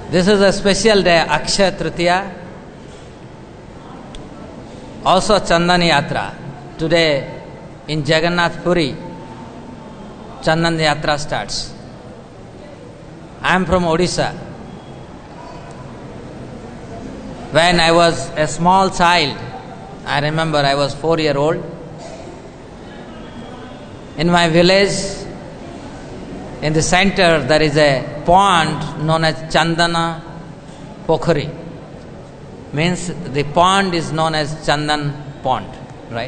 This is a special day, Akshaya Tritiya. Also Chandan Yatra. Today in Jagannath Puri, Chandan Yatra starts. I am from Odisha. When I was a small child, I remember I was 4 years old. In my village, in the center, there is a pond known as Chandana Pokhari. Means the pond is known as Chandan Pond, right?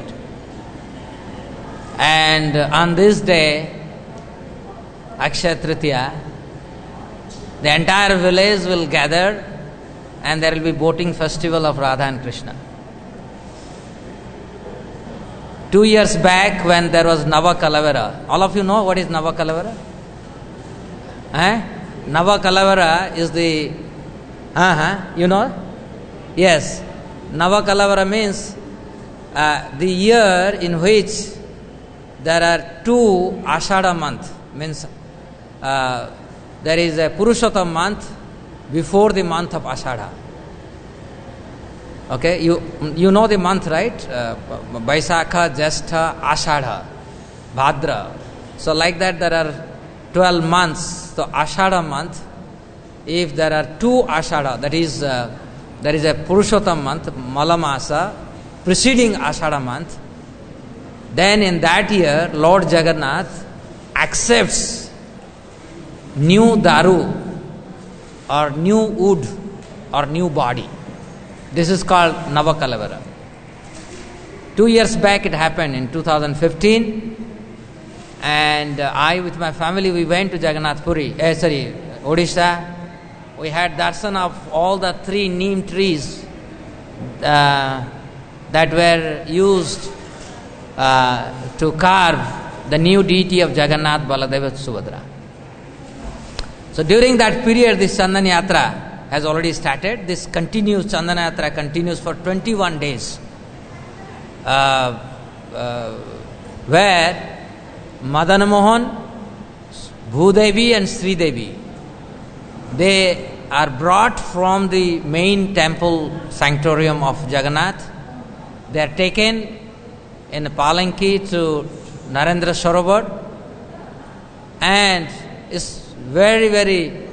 And on this day, Akshaya Tritiya, the entire village will gather and there will be boating festival of Radha and Krishna. 2 years back when there was Navakalavara, all of you know what is Navakalavara? Navakalavara is the, you know? Yes. Navakalavara means the year in which there are 2 Ashadha month. Means there is a Purushottam month before the month of Ashadha. Okay, you know the month, right? Vaisakha, Jyeshtha, Ashadha, Bhadra. So like that there are 12 months. So Ashadha month, if there are 2 Ashadha, that is there is a Purushottam month, Malamasa, preceding Ashadha month, then in that year Lord Jagannath accepts new daru or new wood or new body. This is called Navakalavara. 2 years back it happened in 2015, and I with my family we went to Jagannath Puri, Odisha. We had darshan of all the 3 neem trees that were used to carve the new deity of Jagannath, Baladeva, Subhadra. So during that period, this Chandan Yatra has already started. This continues, Chandan Yatra continues for 21 days, where Madan Mohan, Bhudevi and Sri Devi, they are brought from the main temple sanctorium of Jagannath. They are taken in a palanki to Narendra Sarovar, and it's very, very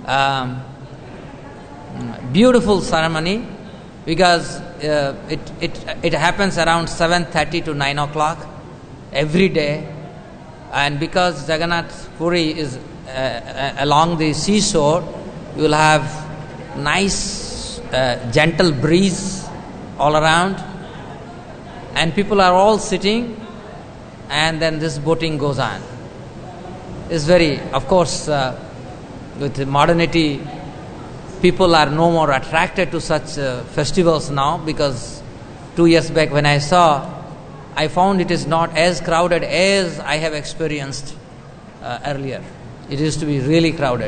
beautiful ceremony, because it happens around 7:30 to 9 o'clock every day, and because Jagannath Puri is along the seashore, you will have nice gentle breeze all around, and people are all sitting, and then this boating goes on. It's very, of course, with modernity, people are no more attracted to such festivals now, because 2 years back when I saw, I found it is not as crowded as I have experienced earlier. It used to be really crowded.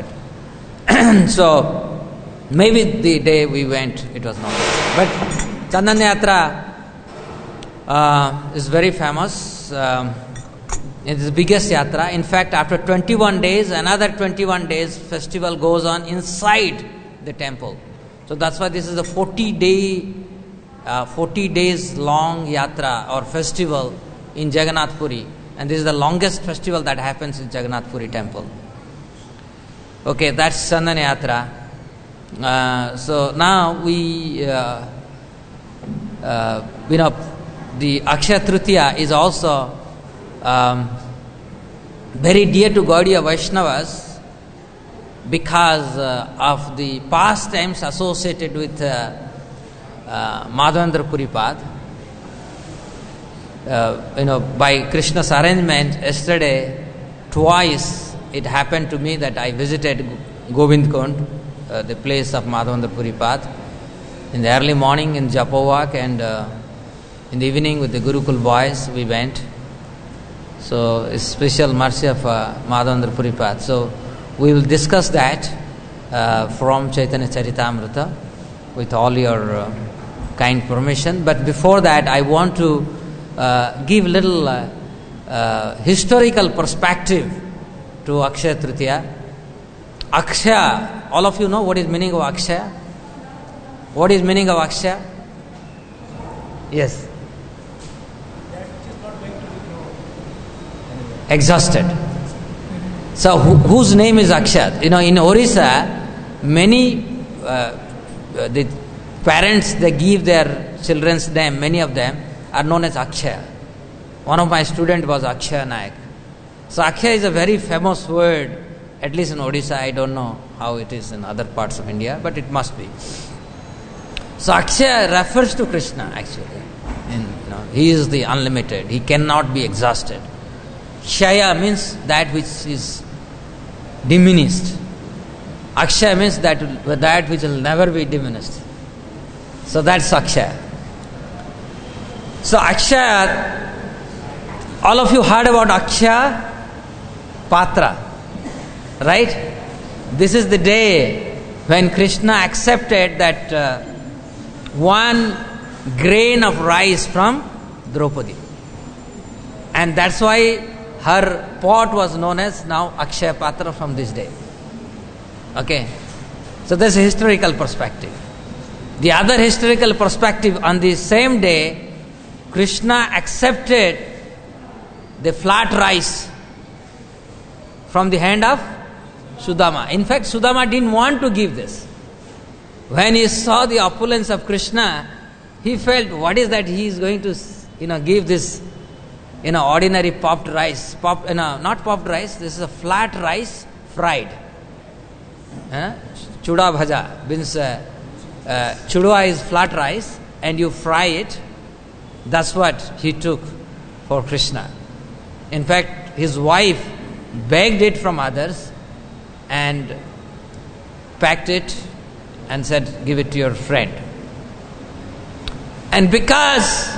So maybe the day we went it was not. But Chandan Yatra is very famous. It is the biggest yatra. In fact, after 21 days, another 21 days festival goes on inside the temple. So that's why this is a 40 days long yatra or festival in Jagannath Puri, and this is the longest festival that happens in Jagannath Puri temple. Okay, that's Chandan Yatra. So now we, the Akshaya Tritiya is also very dear to Gaudiya Vaishnavas, because of the pastimes associated with Madhavendra Puripad. By Krishna's arrangement, yesterday twice it happened to me that I visited Govind Kund, the place of Madhavendra Puripad. In the early morning in Japowak, and in the evening with the Gurukul boys we went. So it's special mercy of Madhavendra Puripad. So we will discuss that from Chaitanya Charitamrita with all your kind permission. But before that, I want to give little historical perspective to Akshaya Tritiya. Akshaya, all of you know what is meaning of Akshaya? What is meaning of Akshaya? Yes. Exhausted. So whose name is Akshaya? In Orissa, many the parents, they give their children's name, many of them are known as Akshaya. One of my students was Akshaya Naik. So Akshaya is a very famous word, at least in Odisha. I don't know how it is in other parts of India, but it must be. So Akshaya refers to Krishna actually. He is the unlimited. He cannot be exhausted. Kshaya means that which is diminished. Akshaya means that which will never be diminished. So that's Akshaya. So Akshaya, all of you heard about Akshaya Patra, right? This is the day when Krishna accepted that one grain of rice from Draupadi. And that's why her pot was known as now Akshaya Patra from this day. Okay. So there's a historical perspective. The other historical perspective, on the same day, Krishna accepted the flat rice from the hand of Sudama. In fact, Sudama didn't want to give this. When he saw the opulence of Krishna, he felt, what is that he is going to, give this, ordinary popped rice. Not popped rice, this is a flat rice fried. Chuda bhaja means chudwa is flat rice and you fry it. That's what he took for Krishna. In fact, his wife begged it from others and packed it and said, give it to your friend. And because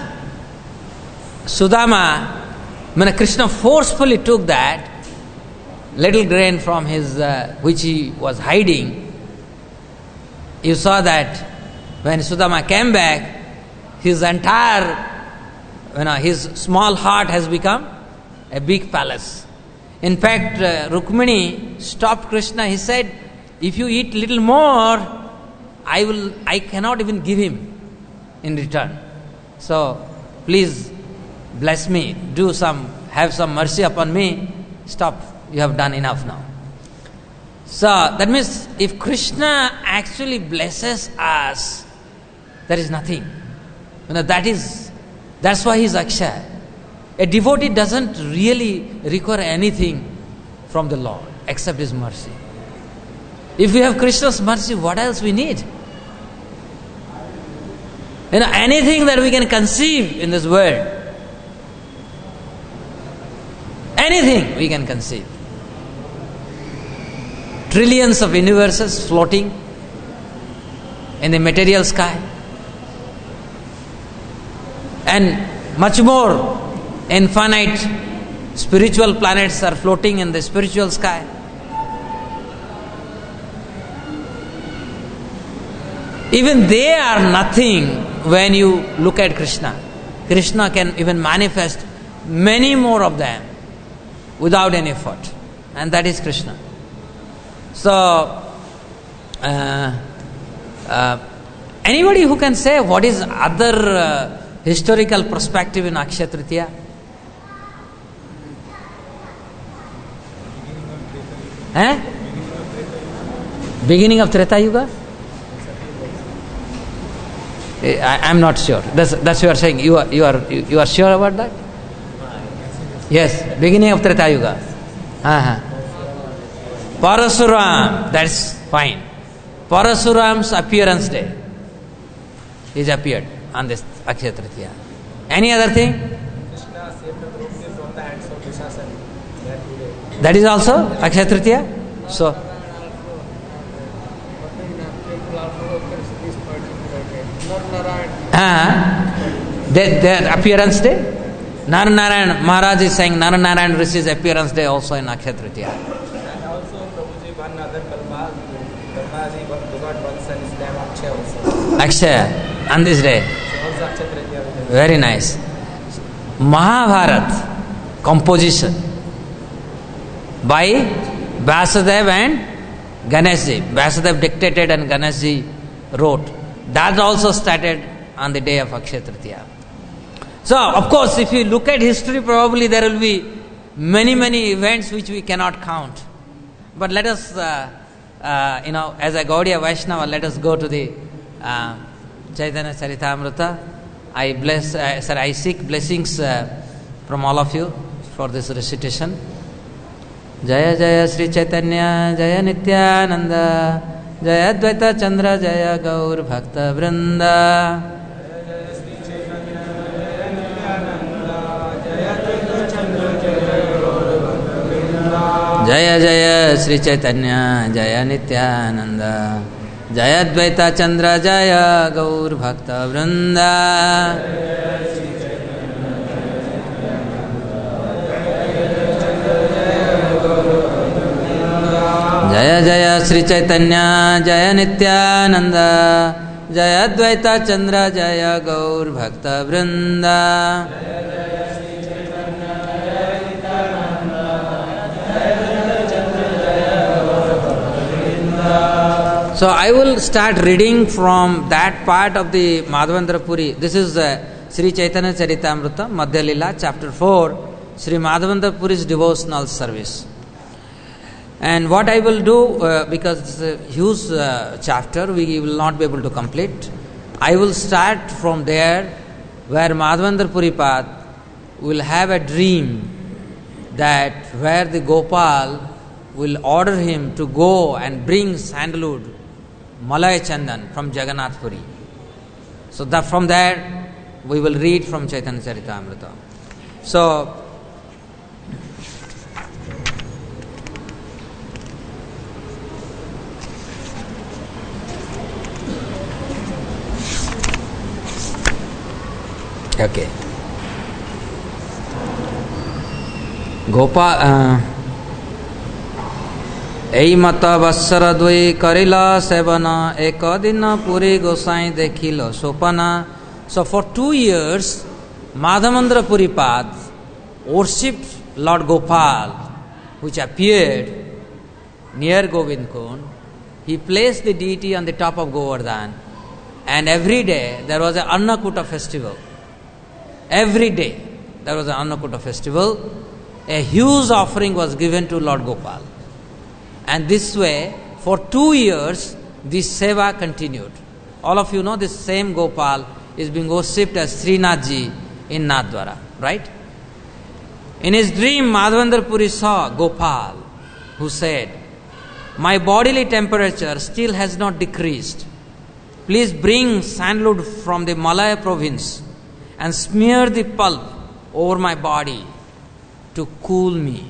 Krishna forcefully took that little grain from his, which he was hiding, you saw that when Sudama came back, his entire, his small heart has become a big palace. In fact, Rukmini stopped Krishna. He said, if you eat little more, I cannot even give him in return. So, please bless me. Have some mercy upon me. Stop. You have done enough now. So, that means if Krishna actually blesses us, there is nothing. That's why he is Akshaya. A devotee doesn't really require anything from the Lord except his mercy. If we have Krishna's mercy, what else we need? Anything that we can conceive in this world, anything we can conceive. Trillions of universes floating in the material sky, and much more infinite spiritual planets are floating in the spiritual sky. Even they are nothing when you look at Krishna. Krishna can even manifest many more of them without any effort. And that is Krishna. So, anybody who can say what is other historical perspective in Akshaya Tritiya? Beginning of Treta Yuga? I am not sure. That's what you are saying. You are sure about that? Yes, beginning of Treta Yuga. Parasuram, that's fine. Parasuram's appearance day. He's appeared on this Akshaya Tritiya. Any other thing? Krishna saved the Draupadi from the hands of Dushasana. That is also Akshaya Tritiya? So, their appearance day? Narayana Maharaj is saying Narayana Rishi's appearance day also in Akshaya Tritiya. And also Prabhuji, one other Kalpa, Brahmaji got one son, his name Akshaya also. Akshaya, on this day. So also Akshaya Tritiya. Very nice. Mahabharat composition by Vyasadeva and Ganeshji, Vasudev dictated and Ganeshji wrote. That also started on the day of Akshaya Tritiya. So, of course, if you look at history, probably there will be many events which we cannot count. But let us, as a Gaudiya Vaishnava, let us go to the Chaitanya Charitamrita. I seek blessings from all of you for this recitation. Jaya Jaya Sri Chaitanya Jaya Nityananda Jaya Advaita Chandra Jaya Gaur Bhakta Vrinda. Jaya Jaya Sri Chaitanya Jaya Nityananda Jaya Advaita Chandra Jaya Gaur Bhakta Vrinda. Jaya Jaya Sri Chaitanya Jaya Nityananda Jaya Advaita Chandra Jaya Gaur Bhakta Vrinda. So I will start reading from that part of the Madhavendra Puri. This is Sri Chaitanya Charitamrita, Madhya Lila, chapter 4, Sri Madhavendra Puri's devotional service. And what I will do, because it's a huge chapter, we will not be able to complete. I will start from there where Madhavendra Puripad will have a dream that where the Gopal will order him to go and bring sandalwood, Malay Chandan from Jagannath Puri. So that from there we will read from Chaitanya Charitamrita. So okay. Gopal এই মত বৎসর দুই করিল সেবন এক দিন পুরী গোসাই দেখিল সোপনা. So for 2 years Madhavendra Puripad worshipped Lord Gopal, which appeared near Govind Kund. He placed the deity on the top of Govardhan, and every day there was an Annakuta festival. Every day there was an Annakuta festival. A huge offering was given to Lord Gopal. And this way, for 2 years, this seva continued. All of you know this same Gopal is being worshipped as Srinathji in Nathdwara, right? In his dream, Madhavendra Puri saw Gopal, who said, "My bodily temperature still has not decreased. Please bring sandalwood from the Malaya province and smear the pulp over my body to cool me.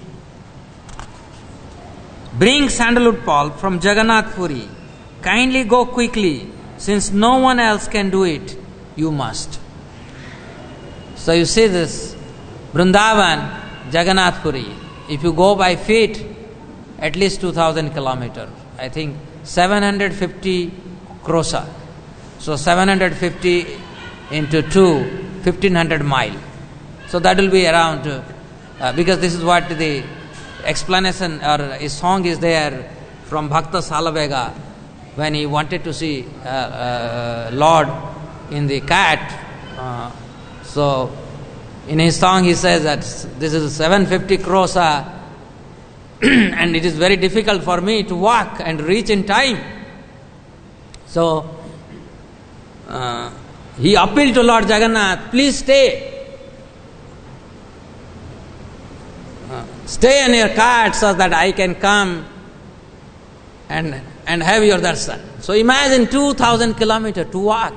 Bring sandalwood pulp from Jagannath Puri. Kindly go quickly, since no one else can do it. You must." So you see this Vrindavan, Jagannath Puri. If you go by feet, at least 2,000 kilometers. I think 750 krosa. So 750 into 2, 1,500 mile. So that will be around, because this is what the explanation or a song is there from Bhakta Salavega when he wanted to see Lord in the cat. So in his song he says that this is 750 krosa and it is very difficult for me to walk and reach in time. So he appealed to Lord Jagannath, "Please stay. Stay in your cart so that I can come and have your darshan." So imagine 2,000 kilometers to walk.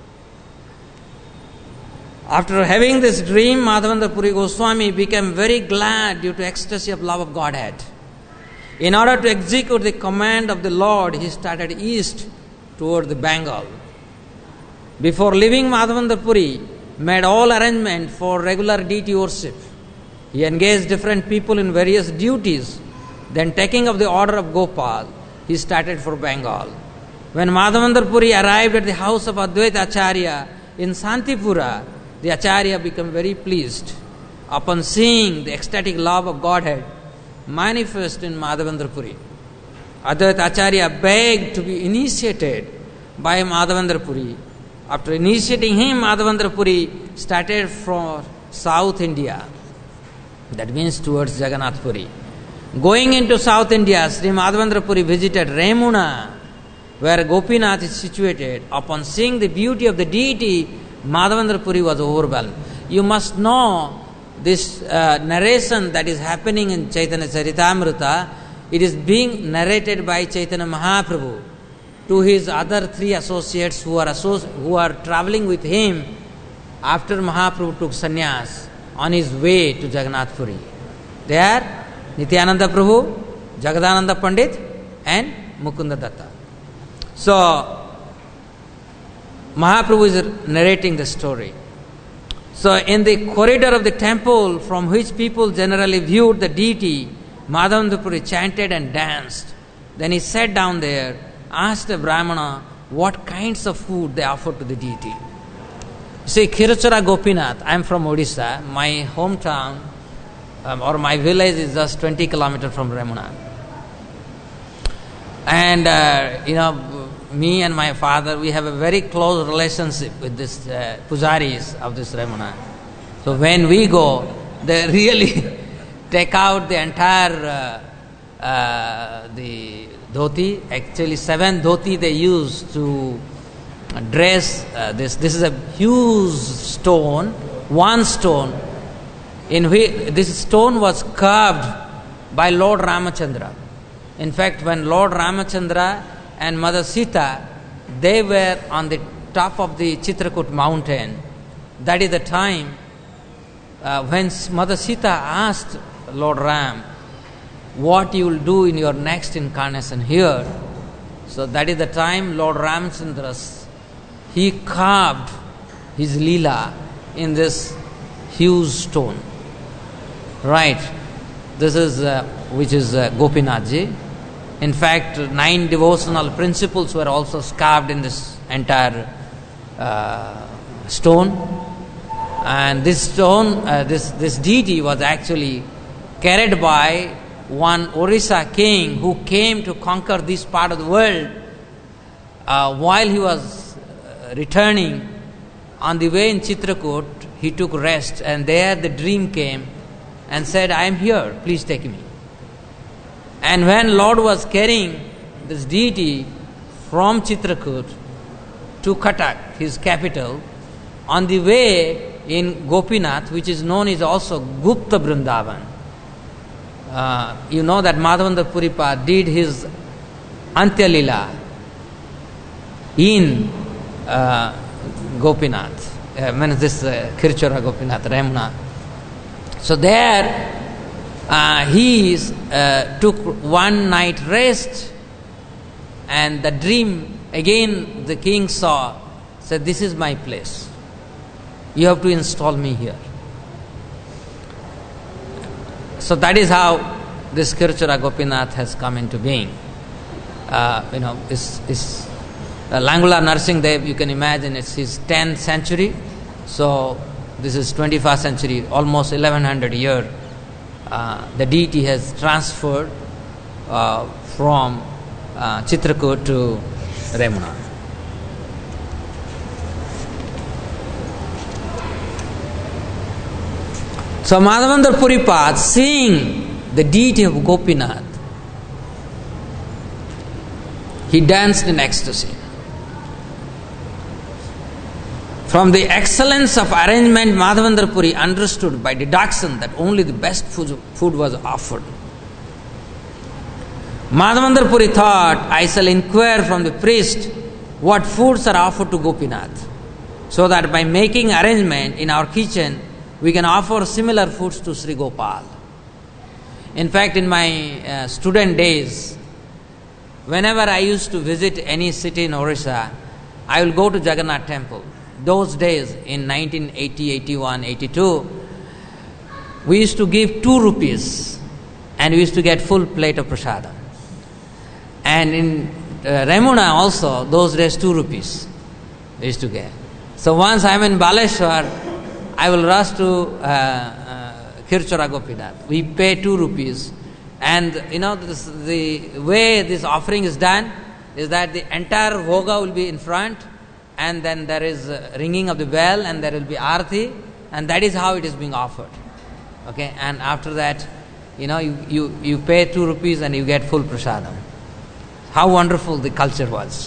After having this dream, Madhavendra Puri Goswami became very glad due to ecstasy of love of Godhead. In order to execute the command of the Lord, he started east toward the Bengal. Before leaving Madhavendra Puri, made all arrangement for regular deity worship. He engaged different people in various duties. Then, taking up the order of Gopal, he started for Bengal. When Madhavendra Puri arrived at the house of Advaita Acharya in Santipura, the Acharya became very pleased upon seeing the ecstatic love of Godhead manifest in Madhavendra Puri. Advaita Acharya begged to be initiated by Madhavendra Puri. After initiating him, Madhavendra Puri started from South India. That means towards Jagannath Puri. Going into South India, Sri Madhavendra Puri visited Remuna, where Gopinath is situated. Upon seeing the beauty of the deity, Madhavendra Puri was overwhelmed. You must know this narration that is happening in Chaitanya Charitamrita. It is being narrated by Chaitanya Mahaprabhu to his other three associates who are traveling with him after Mahaprabhu took sannyas on his way to Jagannath Puri. They are Nityananda Prabhu, Jagadananda Pandit and Mukunda Datta. So, Mahaprabhu is narrating the story. So, in the corridor of the temple from which people generally viewed the deity, Madhavendra Puri chanted and danced. Then he sat down there, asked a Brahmana what kinds of food they offered to the deity. See, Kshirachara Gopinath, I am from Odisha. My hometown or my village is just 20 kilometers from Remuna. And, me and my father, we have a very close relationship with this pujaris of this Remuna. So when we go, they really take out the entire the dhoti. Actually, 7 dhoti they use to dress this. This is a huge stone, one stone, in which this stone was carved by Lord Ramachandra. In fact, when Lord Ramachandra and Mother Sita, they were on the top of the Chitrakoot mountain, that is the time when Mother Sita asked Lord Ram, what you will do in your next incarnation here. So that is the time Lord Ramachandra, he carved his Leela in this huge stone. Right. This is which is Gopinathji. In fact, 9 devotional principles were also carved in this entire stone. And this stone, this deity was actually carried by one Orissa king who came to conquer this part of the world. While he was returning on the way in Chitrakoot, he took rest, and there the dream came and said, I am here, please take me. And when Lord was carrying this deity from Chitrakoot to Cuttack, his capital, on the way in Gopinath, which is known as also Gupta Vrindavan, you know that Madhavendra Puripad did his Antya Lila in Gopinath, means this Kshirachara Gopinath, Remuna. So there he took one night rest, and the dream again the king saw, said, this is my place, you have to install me here. So that is how this Kshirachara Gopinath has come into being. Is Langula Narsinghdev, you can imagine it's his 10th century. So this is 21st century, almost 1100 years. The deity has transferred from Chitrakoot to Remuna. So Madhavendra Puripad, seeing the deity of Gopinath, he danced in ecstasy. From the excellence of arrangement, Madhavendra Puri understood by deduction that only the best food was offered. Madhavendra Puri thought, I shall inquire from the priest what foods are offered to Gopinath, so that by making arrangement in our kitchen, we can offer similar foods to Sri Gopal. In fact, in my student days, whenever I used to visit any city in Orissa, I will go to Jagannath temple. Those days, in 1980, 81, 82, we used to give 2 rupees and we used to get full plate of prasadam. And in Remuna also, those days 2 rupees we used to get. So once I am in Baleshwar, I will rush to Kshirachara Gopinath. We pay 2 rupees And the way this offering is done is that the entire bhoga will be in front, and then there is ringing of the bell, and there will be arati, and that is how it is being offered. Okay, and after that, you pay 2 rupees and you get full prasadam. How wonderful the culture was.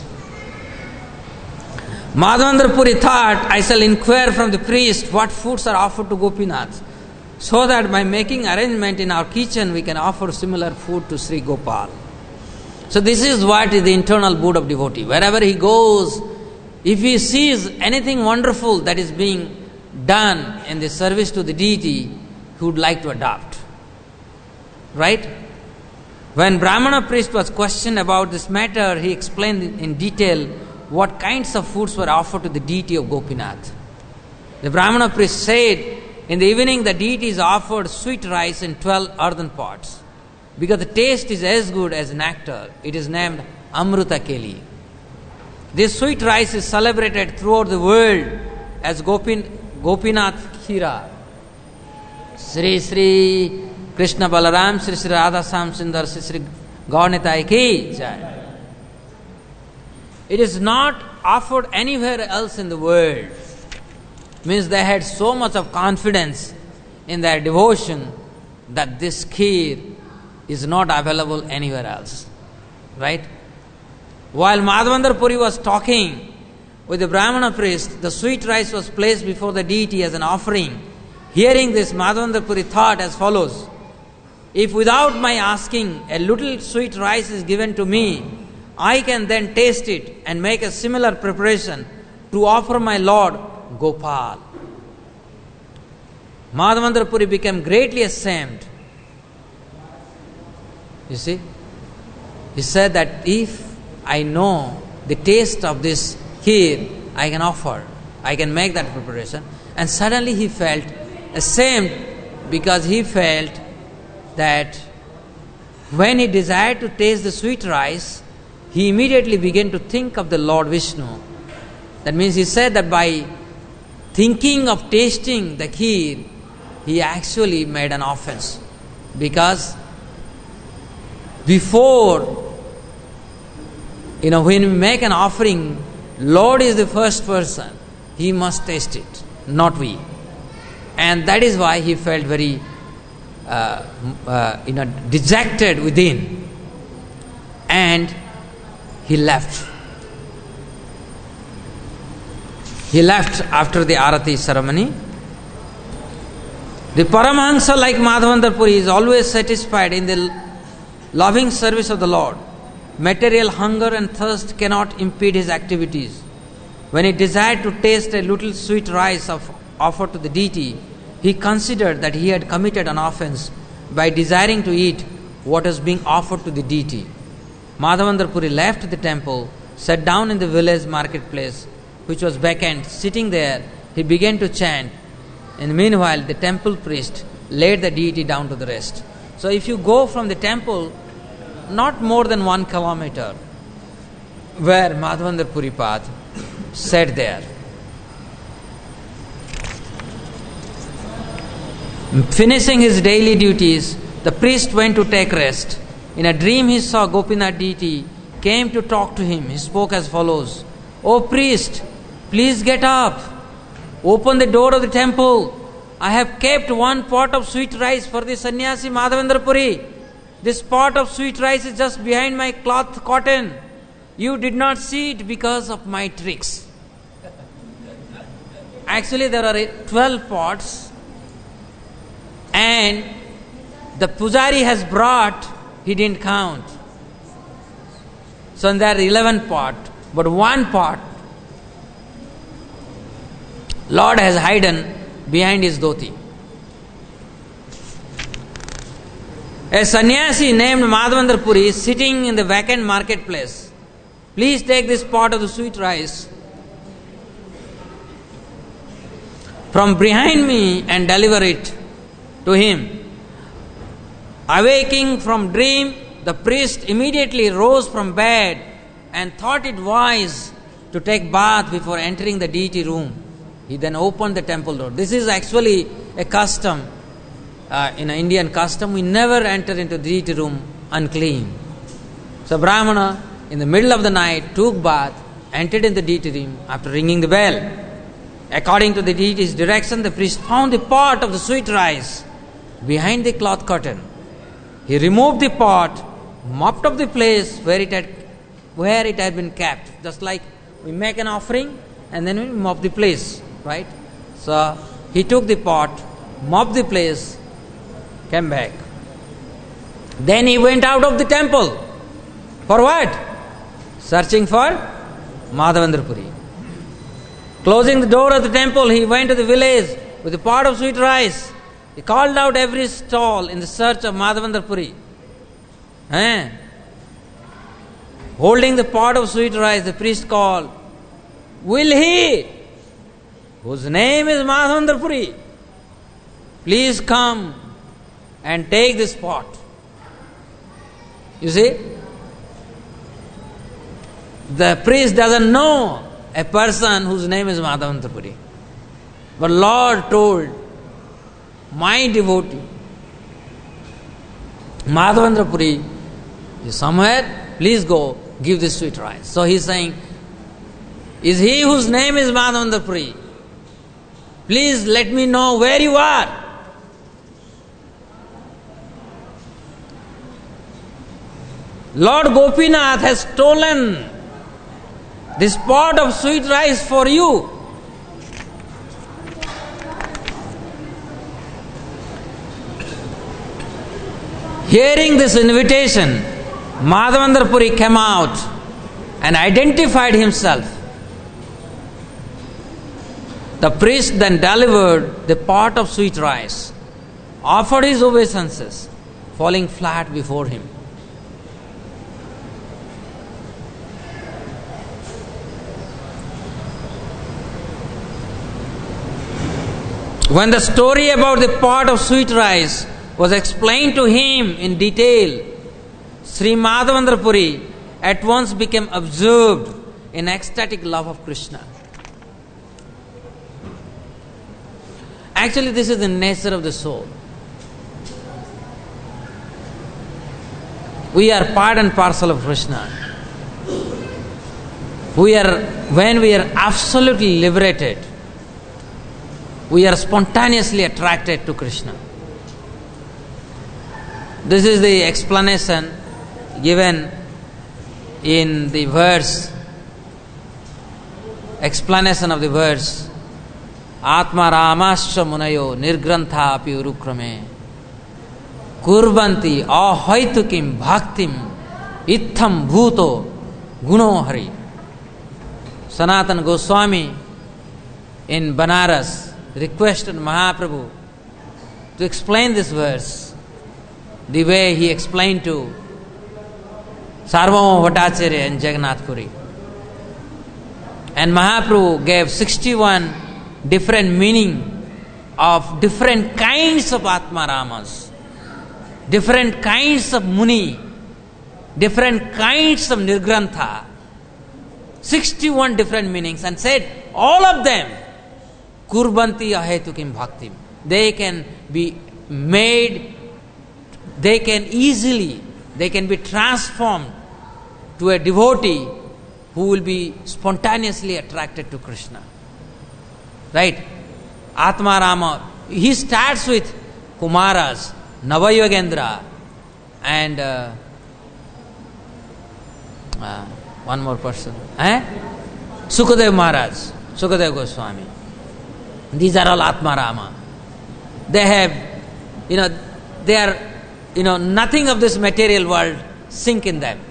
Madhavendra Puri thought, I shall inquire from the priest what foods are offered to Gopinath, so that by making arrangement in our kitchen we can offer similar food to Sri Gopal. So this is what is the internal mood of devotee. Wherever he goes, if he sees anything wonderful that is being done in the service to the deity, he would like to adopt. Right? When Brahmana priest was questioned about this matter, he explained in detail what kinds of foods were offered to the deity of Gopinath. The Brahmana priest said, in the evening the deity is offered sweet rice in 12 earthen pots. Because the taste is as good as nectar, it is named Amruta Keli. This sweet rice is celebrated throughout the world as Gopinath Khira. Sri Sri Krishna Balaram, Sri Sri Radha Sam Sundar, Sri Sri Gaurnitai Ki Jai. It is not offered anywhere else in the world. Means they had so much of confidence in their devotion that this kheer is not available anywhere else. Right? While Madhavendra Puri was talking with the Brahmana priest, the sweet rice was placed before the deity as an offering. Hearing this, Madhavendra Puri thought as follows: if without my asking a little sweet rice is given to me, I can then taste it and make a similar preparation to offer my Lord Gopal. Madhavendra Puri became greatly ashamed. You see? He said that if I know the taste of this kheer, I can offer, I can make that preparation. And suddenly he felt ashamed because he felt that when he desired to taste the sweet rice, he immediately began to think of the Lord Vishnu. That means he said that by thinking of tasting the kheer, he actually made an offense. Because before, when we make an offering, Lord is the first person. He must taste it, not we. And that is why he felt very dejected within. And he left. He left after the Arati ceremony. The Paramahansa, like Madhavendra Puri, is always satisfied in the loving service of the Lord. Material hunger and thirst cannot impede his activities. When he desired to taste a little sweet rice offered to the deity, he considered that he had committed an offense by desiring to eat what was being offered to the deity. Madhavendra Puri left the temple, sat down in the village marketplace, which was vacant. Sitting there, he began to chant. And meanwhile, the temple priest laid the deity down to the rest. So if you go from the temple, not more than 1 kilometer, where Madhavendra Puri Path sat there. Finishing his daily duties, the priest went to take rest. In a dream he saw Gopinath deity, came to talk to him. He spoke as follows: "O priest, please get up. Open the door of the temple. I have kept 1 pot of sweet rice for the sannyasi Madhavendra Puri. This pot of sweet rice is just behind my cloth cotton. You did not see it because of my tricks." Actually, there are 12 pots, and the pujari has brought, he didn't count. So there are 11 pots, but 1 pot Lord has hidden behind his dhoti. A sannyasi named Madhavendra Puri is sitting in the vacant marketplace. "Please take this pot of the sweet rice from behind me and deliver it to him." Awaking from dream, the priest immediately rose from bed and thought it wise to take bath before entering the deity room. He then opened the temple door. This is actually a custom in an Indian custom, we never enter into the deity room unclean. So Brahmana, in the middle of the night, took bath, entered in the deity room after ringing the bell. According to the deity's direction, the priest found the pot of the sweet rice behind the cloth curtain. He removed the pot, mopped up the place where it had been kept. Just like we make an offering and then we mop the place, right? So he took the pot, mopped the place, came back. Then he went out of the temple. For what? Searching for Madhavendra Puri. Closing the door of the temple, he went to the village with a pot of sweet rice. He called out every stall in the search of Madhavendra Puri. Holding the pot of sweet rice, the priest called, "Will he, whose name is Madhavendra Puri, please come and take this pot?" You see, the priest doesn't know a person whose name is Madhavendra Puri. But Lord told, my devotee, Madhavendra Puri is somewhere, please go, give this sweet rice. So he is saying, is he whose name is Madhavendra Puri? Please let me know where you are. Lord Gopinath has stolen this pot of sweet rice for you. Hearing this invitation, Madhavendra Puri came out and identified himself. The priest then delivered the pot of sweet rice, offered his obeisances, falling flat before him. When the story about the pot of sweet rice was explained to him in detail, Sri Madhavendra Puri at once became absorbed in ecstatic love of Krishna. Actually, this is the nature of the soul. We are part and parcel of Krishna. When we are absolutely liberated, we are spontaneously attracted to Krishna. This is the explanation given in the verse, explanation of the verse, Atma Ramascha Munayo Nirgrantha api urukrame Kurbanti ahaitukim bhaktim itham bhuto guno hari. Sanatana Goswami in Banaras requested Mahaprabhu to explain this verse the way he explained to Sarvabhauma Bhattacharya in Jagannath Puri. And Mahaprabhu gave 61 different meaning of different kinds of Atma Ramas, different kinds of Muni, different kinds of Nirgrantha, 61 different meanings, and said all of them Kurbanti ahetukim bhaktim. They can be made, they can be transformed to a devotee who will be spontaneously attracted to Krishna. Right? Atma Rama, he starts with Kumaras, Navayogendra, and one more person. Sukadev Maharaj, Sukadev Goswami. These are all Atma Rama. They have, they are, nothing of this material world sink in them.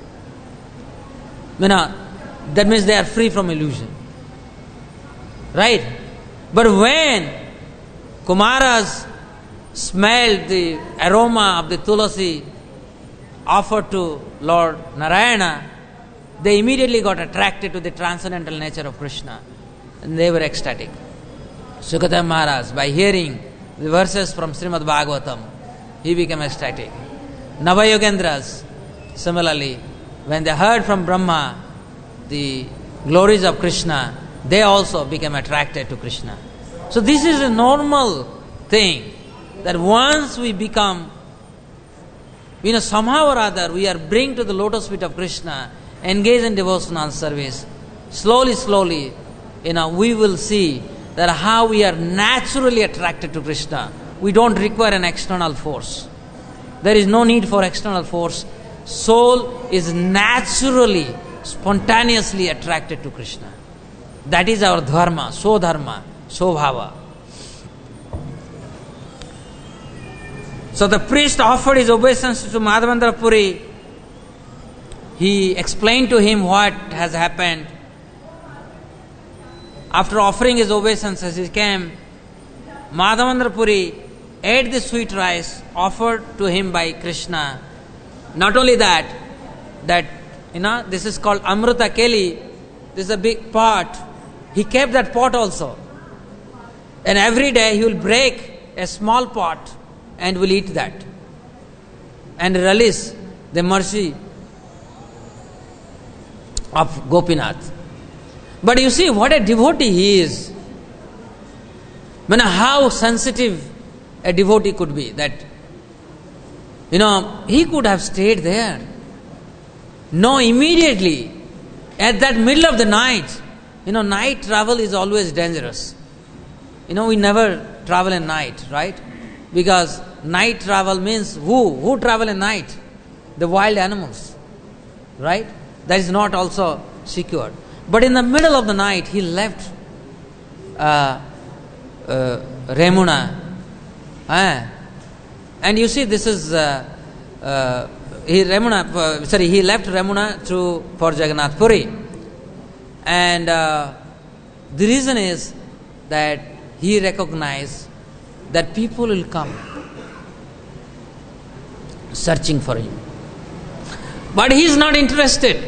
That means they are free from illusion. Right? But when Kumaras smelled the aroma of the tulasi offered to Lord Narayana, they immediately got attracted to the transcendental nature of Krishna. And they were ecstatic. Sukadev Maharaj, by hearing the verses from Srimad Bhagavatam, he became ecstatic. Navayogendras, similarly, when they heard from Brahma the glories of Krishna, they also became attracted to Krishna. So this is a normal thing. that once we become, somehow or other, we are bring to the lotus feet of Krishna, engage in devotional service, slowly, we will see that how we are naturally attracted to Krishna. We don't require an external force. There is no need for external force. Soul is naturally, spontaneously attracted to Krishna. That is our dharma, so bhava. So the priest offered his obeisance to Madhavendra Puri. He explained to him what has happened. After offering his obeisances, he came. Madhavendra Puri ate the sweet rice offered to him by Krishna. Not only that, this is called Amrita Keli. This is a big pot. He kept that pot also. And every day he will break a small pot and will eat that. And release the mercy of Gopinath. But you see what a devotee he is. How sensitive a devotee could be. That, he could have stayed there. No, immediately, at that middle of the night, night travel is always dangerous. We never travel at night, right? Because night travel means who travel at night? The wild animals, right? That is not also secured. But in the middle of the night, he left Remuna. And you see, this is he left Remuna for Jagannath Puri. And the reason is that he recognized that people will come searching for him. But he is not interested.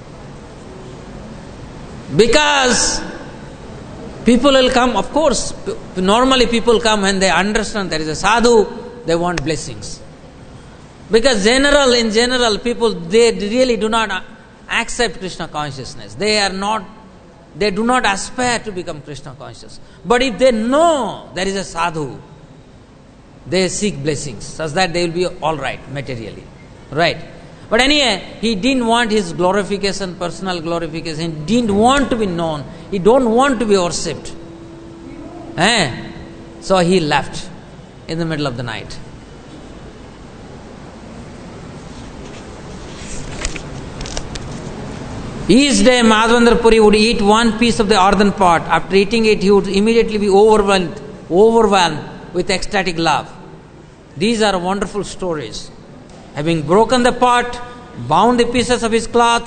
Because people will come, of course, normally people come when they understand there is a sadhu, they want blessings. Because in general, people, they really do not accept Krishna consciousness. They do not aspire to become Krishna conscious. But if they know there is a sadhu, they seek blessings, such that they will be all right materially. Right? But anyway, he didn't want his glorification, personal glorification. He didn't want to be known. He don't want to be worshipped. So he left in the middle of the night. Each day Madhavendra Puri would eat one piece of the earthen pot. After eating it, he would immediately be overwhelmed with ecstatic love. These are wonderful stories. Having broken the pot, bound the pieces in his cloth,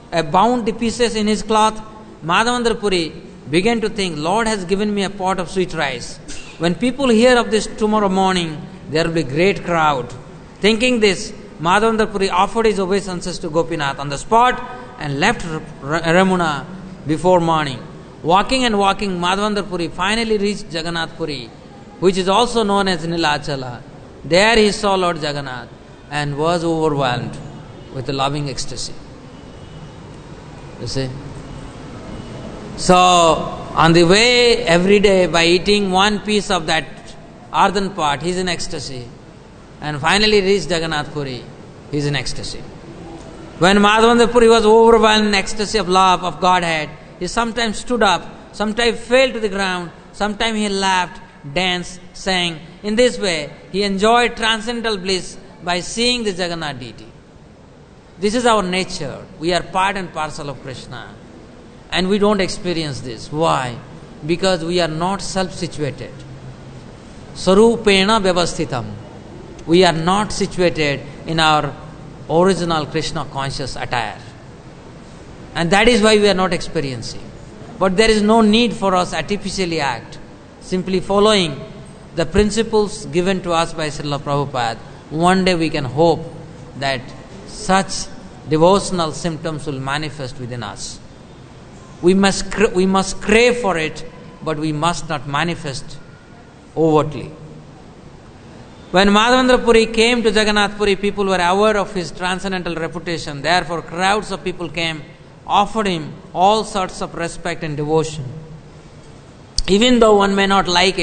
Madhavendra Puri began to think, Lord has given me a pot of sweet rice. When people hear of this tomorrow morning, there will be a great crowd. Thinking this, Madhavendra Puri offered his obeisances to Gopinath on the spot and left Remuna before morning. Walking, Madhavendra Puri finally reached Jagannath Puri, which is also known as Nilachala. There he saw Lord Jagannath and was overwhelmed with a loving ecstasy. You see? So, on the way, every day, by eating one piece of that earthen pot, he is in ecstasy. And finally reached Jagannath Puri, he is in ecstasy. When Madhavendra Puri was overwhelmed in ecstasy of love of Godhead, he sometimes stood up, sometimes fell to the ground, sometimes he laughed, danced, sang. In this way, he enjoyed transcendental bliss by seeing the Jagannath deity. This is our nature. We are part and parcel of Krishna. And we don't experience this. Why? Because we are not self-situated. Sarupena vyavasthitam. We are not situated in our original Krishna conscious attire. And that is why we are not experiencing. But there is no need for us artificially act. Simply following the principles given to us by Srila Prabhupada, one day we can hope that such devotional symptoms will manifest within us. We must crave for it, but we must not manifest overtly. When Madhavendra Puri came to Jagannath Puri, people were aware of his transcendental reputation. Therefore, crowds of people came, offered him all sorts of respect and devotion. Even though one may not like it,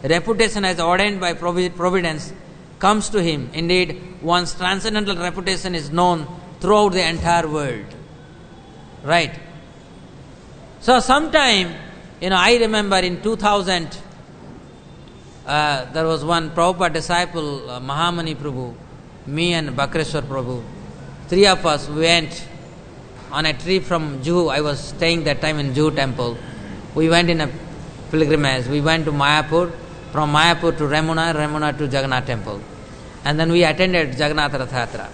reputation as ordained by providence comes to him. Indeed, one's transcendental reputation is known throughout the entire world. Right? So sometime, I remember in 2000, there was one Prabhupada disciple, Mahamani Prabhu, me and Bakreshwar Prabhu, three of us went on a trip from Juhu. I was staying that time in Juhu temple. We went in a pilgrimage. We went to Mayapur, from Mayapur to Ramuna to Jagannath temple. And then we attended Jagannath Rath Yatra.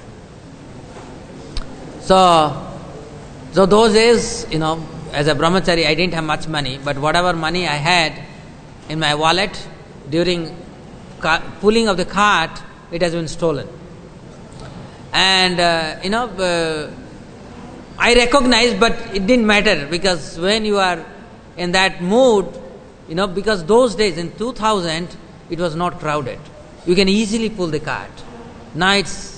So those days, as a brahmachari, I didn't have much money, but whatever money I had in my wallet during pulling of the cart, it has been stolen. And I recognized, but it didn't matter, because when you are in that mood, because those days in 2000 it was not crowded. You can easily pull the cart. Now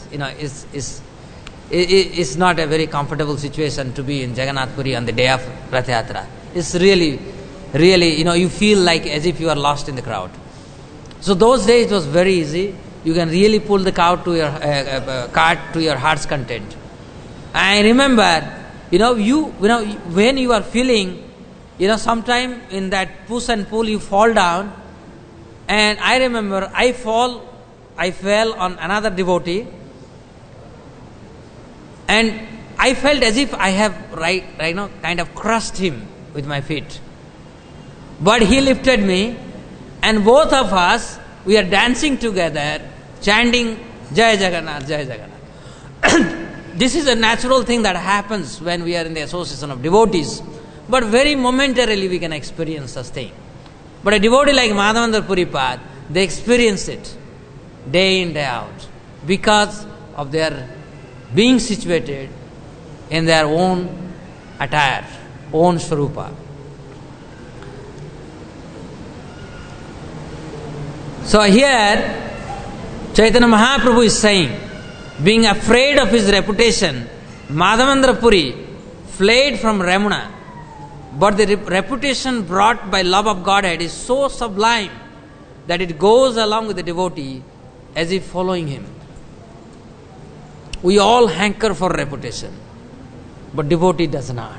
it's not a very comfortable situation to be in Jagannath Puri on the day of Rath Yatra. It's really, you feel like as if you are lost in the crowd. So those days it was very easy. You can really pull the cart to your heart's content. I remember, when you are feeling, sometime in that push and pull you fall down. And I remember I fell on another devotee, and I felt as if I have kind of crushed him with my feet. But he lifted me, and both of us, we are dancing together, chanting Jai Jagannath, Jai Jagannath. This is a natural thing that happens when we are in the association of devotees, but very momentarily we can experience such thing. But a devotee like Madhavendra Puripad, they experience it day in, day out, because of their being situated in their own attire, own Swarupa. So here, Chaitanya Mahaprabhu is saying, being afraid of his reputation, Madhavendra Puri fled from Ramuna. But the reputation brought by love of Godhead is so sublime that it goes along with the devotee as if following him. We all hanker for reputation, but devotee does not.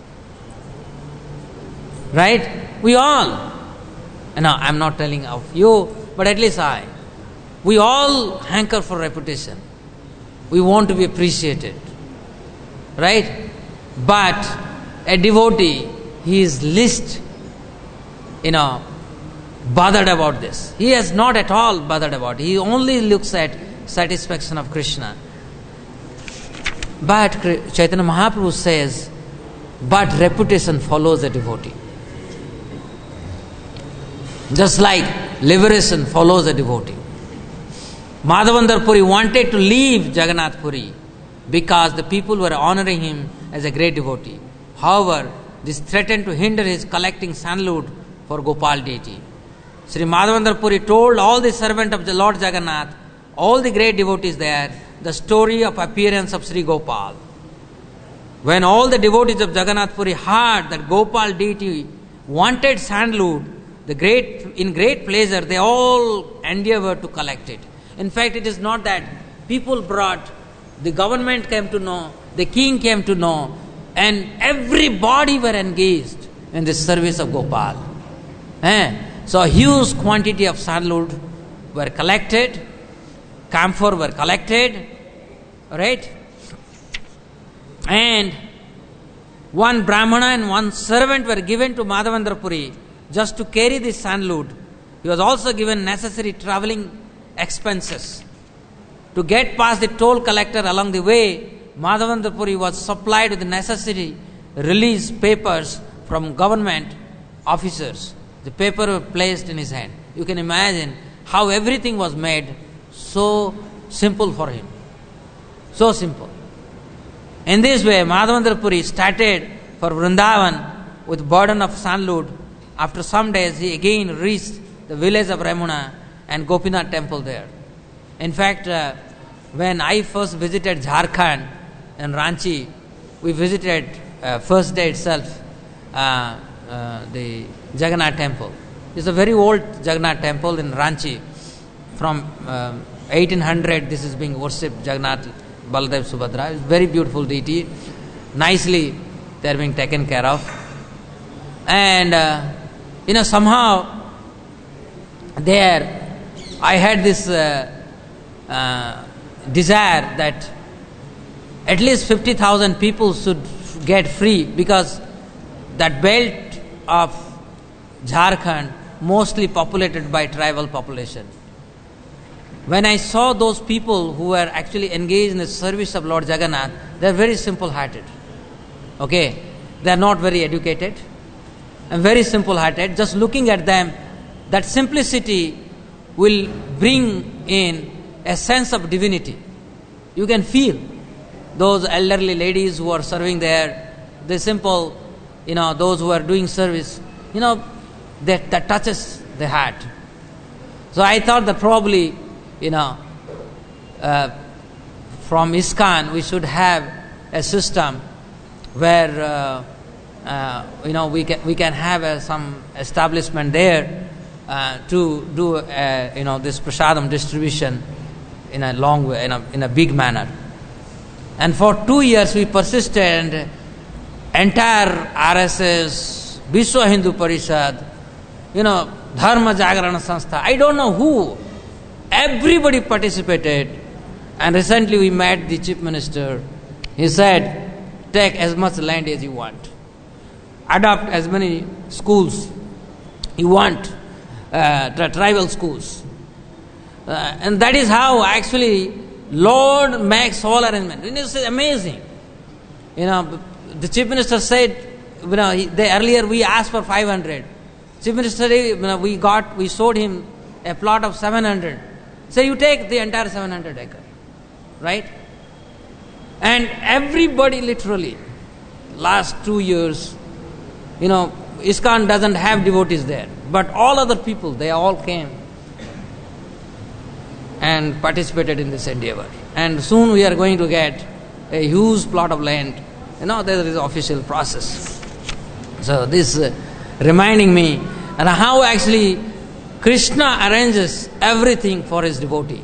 Right? We all. Now, I'm not telling of you, but at least I. We all hanker for reputation. We want to be appreciated. Right? But a devotee, he is least, bothered about this. He is not at all bothered about it. He only looks at satisfaction of Krishna. But Chaitanya Mahaprabhu says, but reputation follows a devotee. Just like liberation follows a devotee. Madhavendra Puri wanted to leave Jagannath Puri because the people were honoring him as a great devotee. However, this threatened to hinder his collecting sandalwood for Gopal deity. Sri Madhavendra Puri told all the servants of the Lord Jagannath, all the great devotees there, the story of appearance of Sri Gopal. When all the devotees of Jagannath Puri heard that Gopal deity wanted sandalwood, in great pleasure, they all endeavored to collect it. In fact, it is not that people brought, the government came to know, the king came to know, and everybody were engaged in the service of Gopal. So a huge quantity of sandalwood were collected, camphor were collected, right? And one Brahmana and one servant were given to Madhavendra Puri just to carry this sandalwood. He was also given necessary travelling expenses. To get past the toll collector along the way, Madhavendra Puri was supplied with the necessary release papers from government officers. The paper was placed in his hand. You can imagine how everything was made so simple for him. So simple. In this way, Madhavendra Puri started for Vrindavan with burden of sandalwood. After some days, he again reached the village of Ramuna and Gopinath temple there. In fact, when I first visited Jharkhand and Ranchi, we visited first day itself the Jagannath temple. It's a very old Jagannath temple in Ranchi. From 1800, this is being worshipped, Jagannath, Baladev, Subhadra. It's very beautiful deity. Nicely, they're being taken care of. And, somehow, there, I had this desire that at least 50,000 people should get free, because that belt of Jharkhand mostly populated by tribal population. When I saw those people who were actually engaged in the service of Lord Jagannath, they are very simple-hearted. Okay, they are not very educated and very simple-hearted. Just looking at them, that simplicity will bring in a sense of divinity. You can feel those elderly ladies who are serving there, the simple, those who are doing service, that touches the heart. So I thought that probably, from ISKCON we should have a system where, we can have some establishment there to do, this prasadam distribution in a long way, in a big manner. And for 2 years we persisted, and entire RSS, Vishwa Hindu Parishad, Dharma Jagarana Sanstha, I don't know who, everybody participated. And recently we met the Chief Minister. He said, take as much land as you want, adopt as many schools you want, tribal schools. And that is how actually Lord makes all arrangement. It's amazing. The Chief Minister said, earlier we asked for 500. Chief Minister, we showed him a plot of 700. So you take the entire 700 acre, right? And everybody literally, last 2 years, ISKCON doesn't have devotees there, but all other people, they all came and participated in this endeavor. And soon we are going to get a huge plot of land. There is an official process. So this reminding me and how actually Krishna arranges everything for his devotee.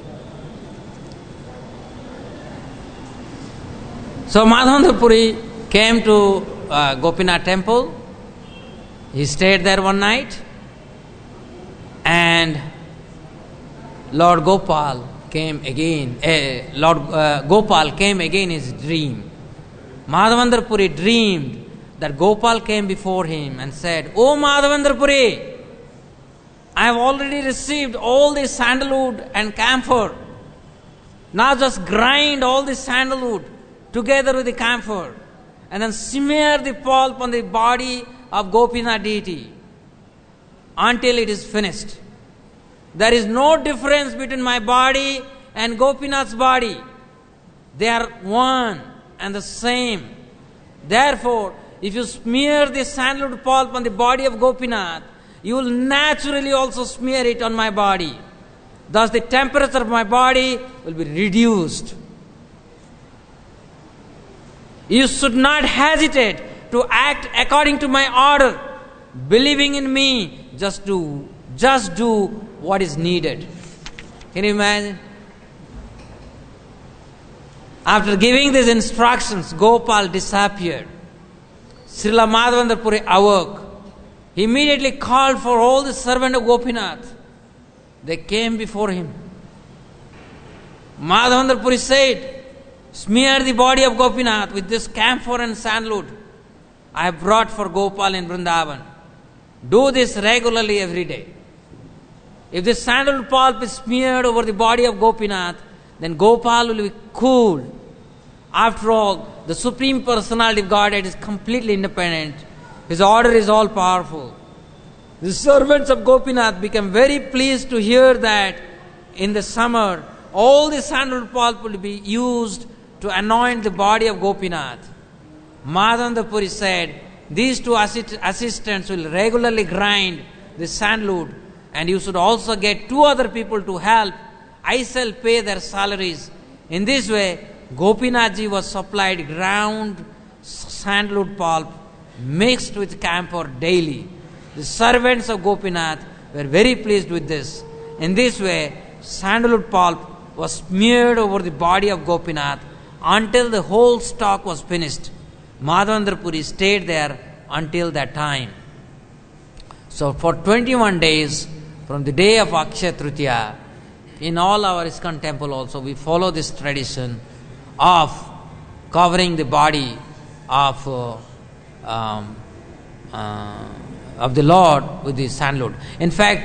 So Madhavendra Puri came to Gopinath temple. He stayed there one night, and Lord Gopal came again. Gopal came again in his dream. Madhavendra Puri dreamed that Gopal came before him and said, "O Madhavendra Puri, I have already received all the sandalwood and camphor. Now just grind all the sandalwood together with the camphor and then smear the pulp on the body of Gopinath deity until it is finished. There is no difference between my body and Gopinath's body. They are one and the same. Therefore, if you smear the sandalwood pulp on the body of Gopinath, you will naturally also smear it on my body. Thus the temperature of my body will be reduced. You should not hesitate to act according to my order. Believing in me, just do what is needed." Can you imagine? After giving these instructions, Gopal disappeared. Srila Madhavendra Puri awoke. He immediately called for all the servants of Gopinath. They came before him. Madhavendra Puri said, "Smear the body of Gopinath with this camphor and sandalwood I have brought for Gopal in Vrindavan. Do this regularly every day. If the sandalwood pulp is smeared over the body of Gopinath, then Gopal will be cooled. After all, the Supreme Personality of Godhead is completely independent. His order is all powerful." The servants of Gopinath became very pleased to hear that in the summer, all the sandalwood pulp will be used to anoint the body of Gopinath. Madhavendra Puri said, "These two assistants will regularly grind the sandalwood, and you should also get 2 other people to help. I shall pay their salaries." In this way, Gopinathji was supplied ground sandalwood pulp mixed with camphor daily. The servants of Gopinath were very pleased with this. In this way, sandalwood pulp was smeared over the body of Gopinath until the whole stock was finished. Madhavendra Puri stayed there until that time. So for 21 days, from the day of Akshaya Tritiya, in all our ISKCON temple also, we follow this tradition of covering the body of the Lord with the sandalwood. In fact,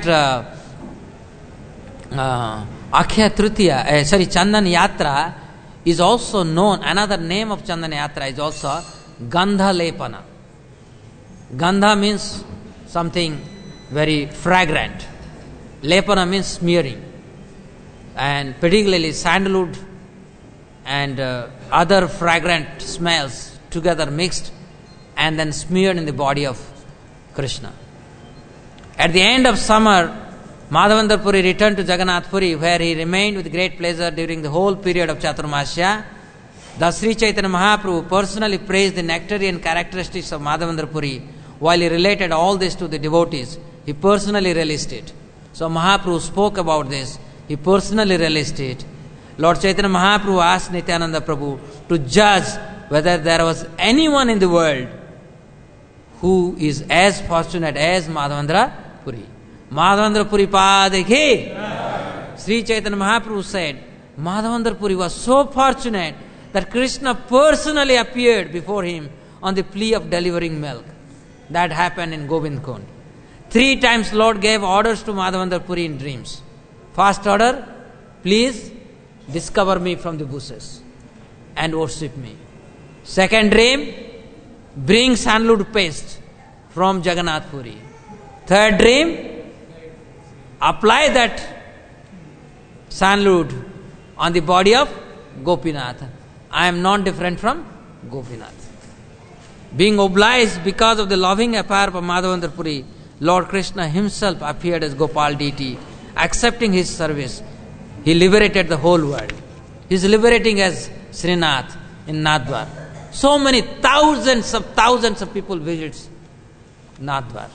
Akshaya Tritiya, Chandan Yatra is also known, another name of Chandan Yatra is also Gandha Lepana. Gandha means something very fragrant. Lepana means smearing. And particularly sandalwood and other fragrant smells together mixed and then smeared in the body of Krishna. At the end of summer, Madhavendra Puri returned to Jagannath Puri, where he remained with great pleasure during the whole period of Chaturmasya. Thus Sri Chaitanya Mahaprabhu personally praised the nectarian characteristics of Madhavendra Puri. While he related all this to the devotees, he personally relished it. So Mahaprabhu spoke about this. He personally relished it. Lord Chaitanya Mahaprabhu asked Nityananda Prabhu to judge whether there was anyone in the world who is as fortunate as Madhavendra Puri. Madhavendra Puri Padekhe. Sri Chaitanya Mahaprabhu said, Madhavendra Puri was so fortunate that Krishna personally appeared before him on the plea of delivering milk. That happened in Govind Kund. 3 times Lord gave orders to Madhavendra Puri in dreams. First order, please discover me from the bushes and worship me. Second dream, bring sandalwood paste from Jagannath Puri. Third dream, apply that sandalwood on the body of Gopinath. I am not different from Gopinath. Being obliged because of the loving affair of Madhavendra Puri, Lord Krishna himself appeared as Gopal deity. Accepting his service, he liberated the whole world. He is liberating as Srinath in Nathdwar. So many thousands of people visits Nathdwar.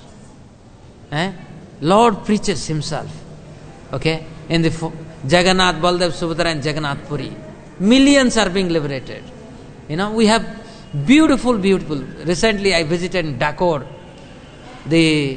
Lord preaches himself. Okay? In the Jagannath, Baldev, Subhadra and Jagannath Puri. Millions are being liberated. We have beautiful. Recently I visited in Dakor, the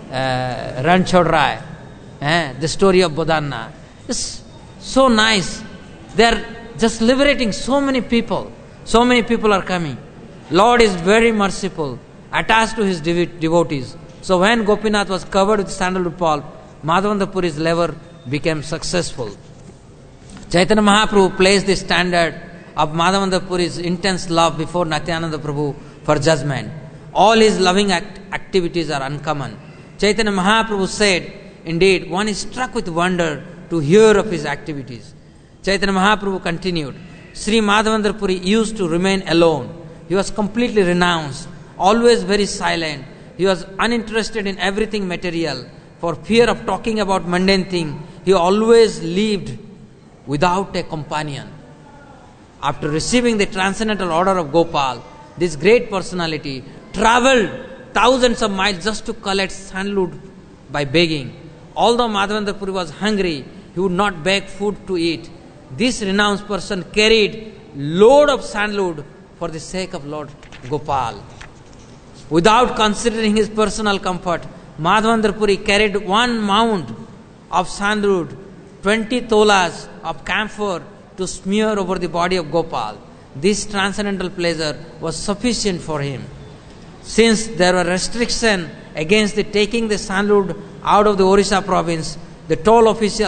Ranchod Rai, the story of Bodhanna. It's so nice. They are just liberating so many people. So many people are coming. Lord is very merciful, attached to his devotees. So when Gopinath was covered with sandalwood pulp, Madhavendra Puri's lever became successful. Chaitanya Mahaprabhu placed the standard of Madhavendra Puri's intense love before Nityananda Prabhu for judgment. All his loving activities are uncommon. Chaitanya Mahaprabhu said, indeed, one is struck with wonder to hear of his activities. Chaitanya Mahaprabhu continued, Sri Madhavendra Puri used to remain alone. He was completely renounced, always very silent. He was uninterested in everything material. For fear of talking about mundane things, he always lived without a companion. After receiving the transcendental order of Gopal, this great personality travelled thousands of miles just to collect sandalwood by begging. Although Madhavendra Puri was hungry, he would not beg food to eat. This renounced person carried load of sandalwood for the sake of Lord Gopal. Without considering his personal comfort, Madhavendra Puri carried one mound of sandalwood, 20 tolas of camphor to smear over the body of Gopal. This transcendental pleasure was sufficient for him. Since there were restrictions against the taking the sandalwood out of the Orissa province, the toll official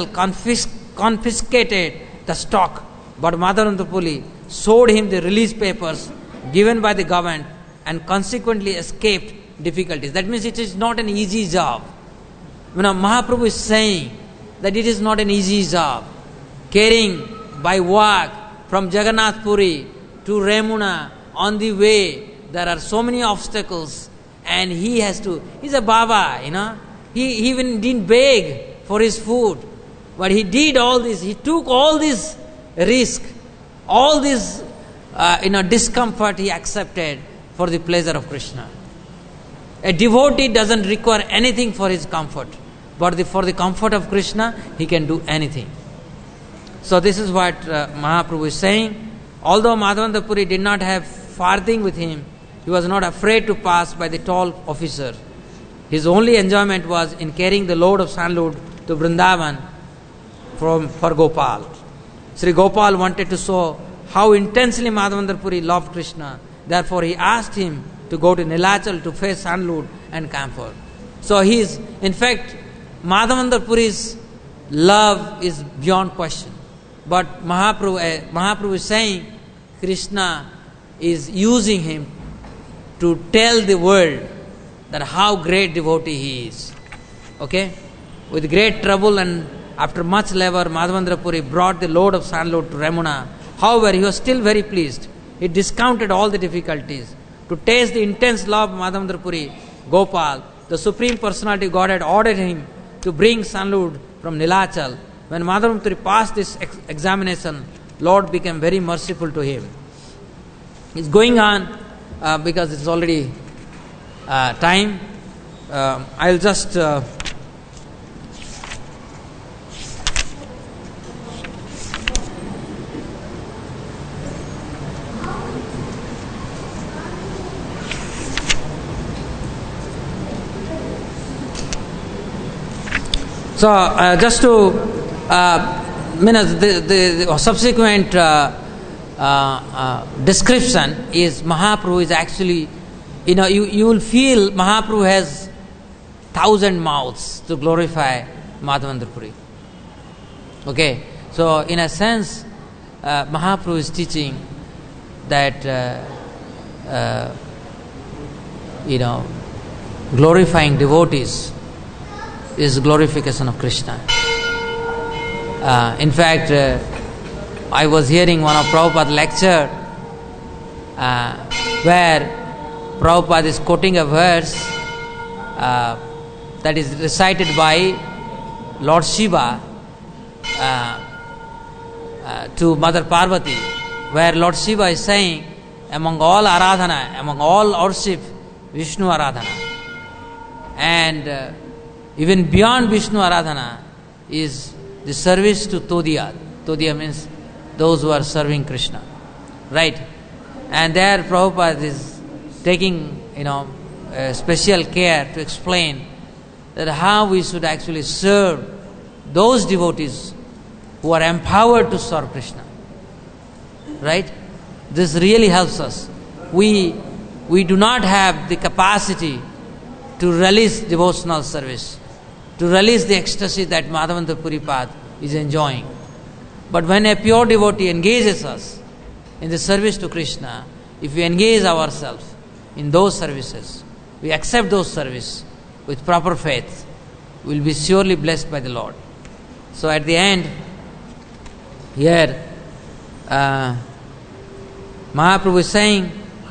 confiscated the stock, but Madhavendra Puri showed him the release papers given by the government and consequently escaped difficulties. That means it is not an easy job. Mahaprabhu is saying that it is not an easy job. Carrying by walk from Jagannath Puri to Remuna, on the way there are so many obstacles and he's a Baba, He even didn't beg for his food. But he did all this, he took all this risk, all this discomfort he accepted for the pleasure of Krishna. A devotee doesn't require anything for his comfort. but for the comfort of Krishna, he can do anything. So this is what Mahaprabhu is saying. Although Madhavendra Puri did not have farthing with him, he was not afraid to pass by the tall officer. His only enjoyment was in carrying the load of sandalwood to Vrindavan for Gopal. Sri Gopal wanted to show how intensely Madhavendra Puri loved Krishna. Therefore, he asked him to go to Nilachal to fetch sandalwood and camphor. So in fact, Madhavendra Puri's love is beyond question. But Mahaprabhu is saying Krishna is using him to tell the world that how great devotee he is. Okay? With great trouble and after much labor, Madhavendra Puri brought the load of sandalwood to Ramuna. However, he was still very pleased. He discounted all the difficulties. To taste the intense love of Madhavendra Puri, Gopal, the Supreme Personality of Godhead, ordered him to bring sandalwood from Nilachal. When Madhavendra Puri passed this examination, Lord became very merciful to him. It's going on because it's already time. I'll just just to the subsequent description is Mahaprabhu is actually, you will feel Mahaprabhu has 1,000 mouths to glorify Madhavendra Puri. Okay, so in a sense, Mahaprabhu is teaching that glorifying devotees is glorification of Krishna. In fact, I was hearing one of Prabhupada's lecture where Prabhupada is quoting a verse that is recited by Lord Shiva to Mother Parvati, where Lord Shiva is saying, among all Aradhana, among all worship, Vishnu Aradhana. And even beyond Vishnu Aradhana is the service to Todiya. Todiya means those who are serving Krishna. Right? And there Prabhupada is taking, special care to explain that how we should actually serve those devotees who are empowered to serve Krishna. Right? This really helps us. We do not have the capacity to release devotional service, to release the ecstasy that Madhavendra Puri Path is enjoying. But when a pure devotee engages us in the service to Krishna, if we engage ourselves in those services, we accept those services with proper faith, we will be surely blessed by the Lord. So at the end, here, Mahaprabhu is saying,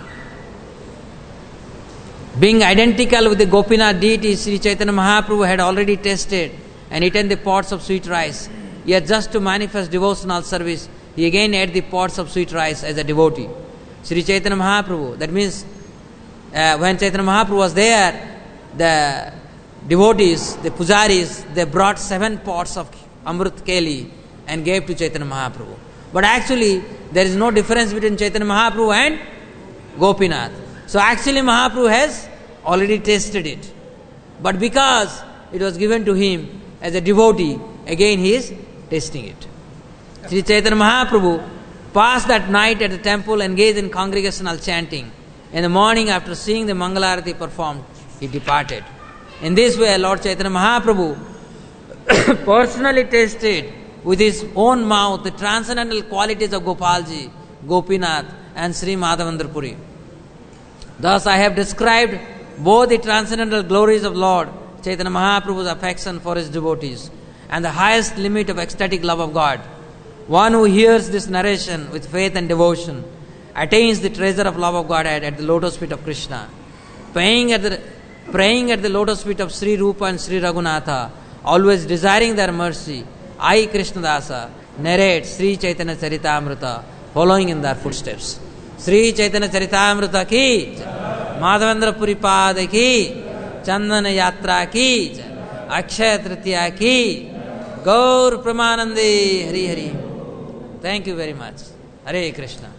being identical with the Gopinath deity, Sri Chaitanya Mahaprabhu had already tasted and eaten the pots of sweet rice. Yet just to manifest devotional service, he again ate the pots of sweet rice as a devotee. Sri Chaitanya Mahaprabhu, that means when Chaitanya Mahaprabhu was there, the devotees, the pujaris, they brought 7 pots of Amrit Keli and gave to Chaitanya Mahaprabhu. But actually, there is no difference between Chaitanya Mahaprabhu and Gopinath. So actually Mahaprabhu has already tasted it. But because it was given to him as a devotee, again he is tasting it. Sri Chaitanya Mahaprabhu passed that night at the temple, engaged in congregational chanting. In the morning, after seeing the Mangalarati performed, he departed. In this way, Lord Chaitanya Mahaprabhu personally tasted with his own mouth the transcendental qualities of Gopalji, Gopinath and Sri Madhavendra Puri. Thus I have described both the transcendental glories of Lord Chaitanya Mahaprabhu's affection for his devotees and the highest limit of ecstatic love of God. One who hears this narration with faith and devotion attains the treasure of love of Godhead at the lotus feet of Krishna. Praying at the lotus feet of Sri Rupa and Sri Raghunatha, always desiring their mercy, I, Krishnadasa, narrate Sri Chaitanya Charitamrita, following in their footsteps. Sri Chaitanya Charitamrita ki, Madhavendra Puri Pada ki, Chandana Yatra ki, Akshaya Tritiya की गौर प्रमानंदे Hari Hari. Thank you very much. Hare Krishna.